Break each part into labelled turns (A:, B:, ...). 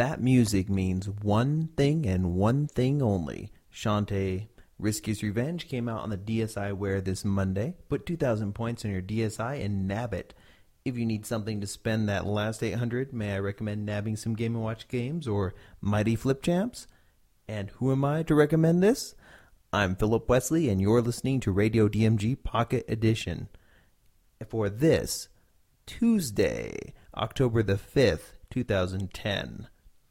A: That music means one thing and one thing only. Shantae Risky's Revenge came out on the DSiWare this Monday. Put 2,000 points on your DSi and nab it. If you need something to spend that last 800, may I recommend nabbing some Game & Watch games or Mighty Flip Champs? And who am I to recommend this? I'm Philip Wesley, and you're listening to Radio DMG Pocket Edition. For this Tuesday, October the 5th, 2010.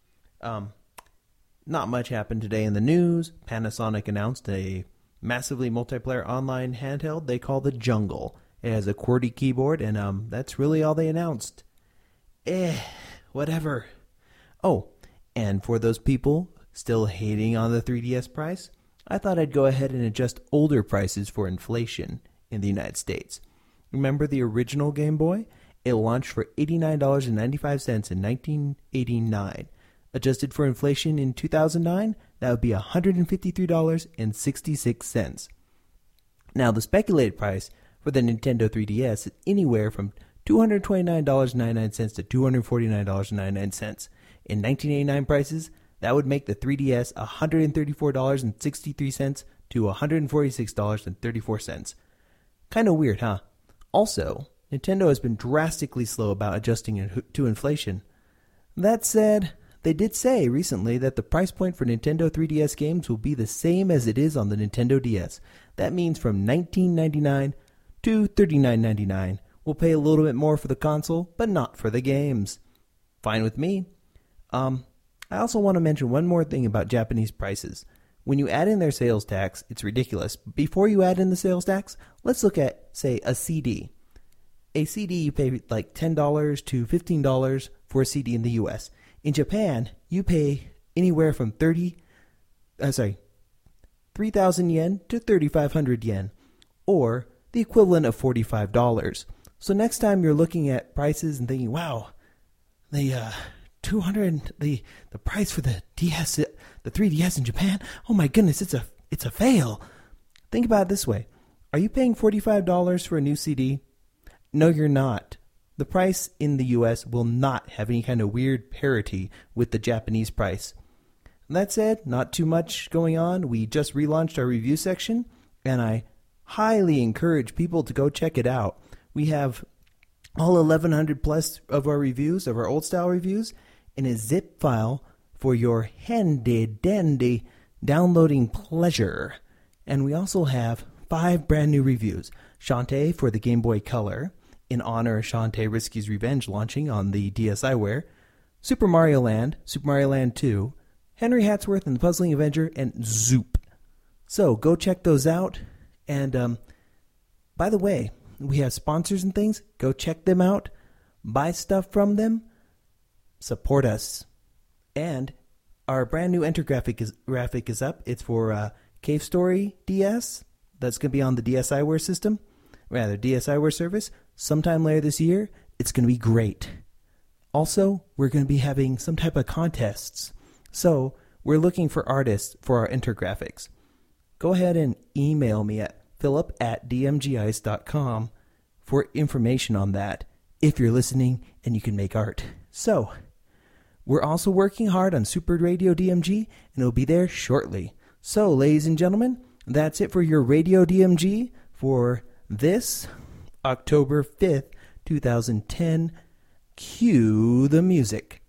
A: Not much happened today in the news. Panasonic announced a massively multiplayer online handheld they call the Jungle. It has a QWERTY keyboard, and that's really all they announced. Whatever. Oh, and for those people still hating on the 3DS price, I thought I'd go ahead and adjust older prices for inflation in the United States. Remember the original Game Boy? It launched for $89.95 in 1989. Adjusted for inflation in 2009, that would be $153.66. Now, the speculated price for the Nintendo 3DS is anywhere from $229.99 to $249.99. In 1989 prices, that would make the 3DS $134.63 to $146.34. Kind of weird, huh? Also, Nintendo has been drastically slow about adjusting to inflation. That said, they did say recently that the price point for Nintendo 3DS games will be the same as it is on the Nintendo DS. That means from $19.99 to $39.99. We'll pay a little bit more for the console, but not for the games. Fine with me. I also want to mention one more thing about Japanese prices. When you add in their sales tax, it's ridiculous. Before you add in the sales tax, let's look at, say, a CD. A CD, you pay like $10 to $15 for a CD in the U.S. In Japan, you pay anywhere from 3,000 yen to 3,500 yen, or the equivalent of $45. So next time you're looking at prices and thinking, wow, the price for the DS, the 3DS in Japan, oh my goodness, it's a fail. Think about it this way. Are you paying $45 for a new CD? No, you're not. The price in the US will not have any kind of weird parity with the Japanese price. That said, not too much going on. We just relaunched our review section, and I highly encourage people to go check it out. We have all 1,100 plus of our reviews, of our old style reviews, in a zip file for your handy-dandy downloading pleasure. And we also have 5 brand new reviews. Shantae for the Game Boy Color, in honor of Shantae Risky's Revenge launching on the DSiWare, Super Mario Land 2, Henry Hatsworth and the Puzzling Avenger, and Zoop. So go check those out. And by the way, we have sponsors and things. Go check them out. Buy stuff from them. Support us. And our brand new enter graphic is up. It's for Cave Story DS. That's going to be on the DSiWare system. Rather, DSiWare service. Sometime later this year. It's going to be great. Also, we're going to be having some type of contests. So, we're looking for artists for our enter graphics. Go ahead and email me at philip@dmgice.com for information on that, if you're listening and you can make art. So, we're also working hard on Super Radio DMG, and it'll be there shortly. So, ladies and gentlemen, that's it for your Radio DMG for this October 5th, 2010. Cue the music.